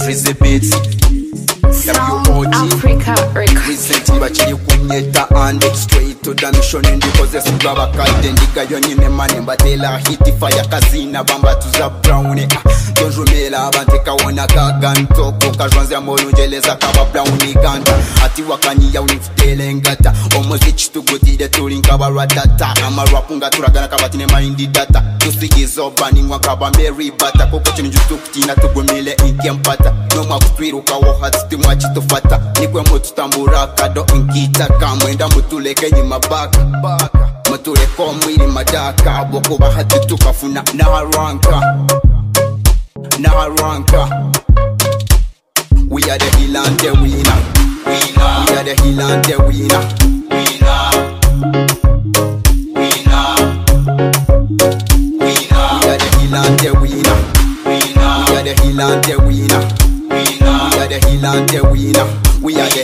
Drizzy Beats Sound Africa Records. Recently bachiri kunyeta ande straight to the mission ndikoze sigaba kalde ndigayo nyine mane mbatela hit fire kazina bamba tuza brown donjumela abante kawona kagantoko kajwanze amolunjeleza kaba brown ganta ati wakani ya unifutele ngata omuziki tugutide tulinka baratata amarapunga turagana kabatine mind data tusigizo bani ngwakaba Mary bata koko chini jutukutina tugumile inkempata no makutwiruka wo hati mwachi tufata nikwe mututambura kado nkita kamwenda mutuleke nyima baka mutuleko mwiri madaka bokuba hati tukafuna na ranka we are the hill and the winner we are the hill and the winner we are the hill and the winner we are the hill and the winner we are the hill and the winner we are the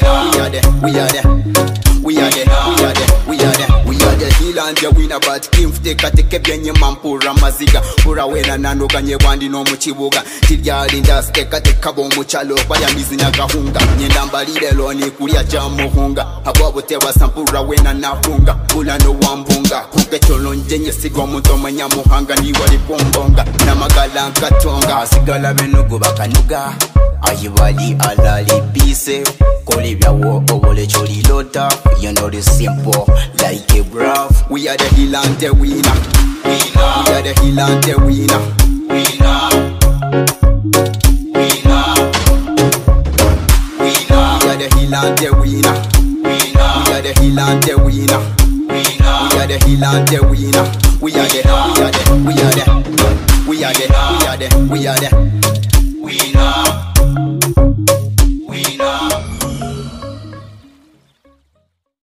hill and the winner but kimfuteka tekebyenye mampura maziga urawena nandoganye bandi no mukibuga tiryali ndasteka tekabo muchalo bayamizi nagahunga nyenda mbalire loni kulya jamuhunga abwabote wasampura wena nahunga bulano wambunga kukecholo njenye sigwa muntu manyamuhanga ni wali pombonga na magala nkatonga sigala benugo bakanuga ayibali alali bise kolibya wo obole choli lota you know the simple like a bruv we are the hill and the winner we are the hill and the winner we are the hill and the winner we are the hill and the winner we are the hill and the winner we are the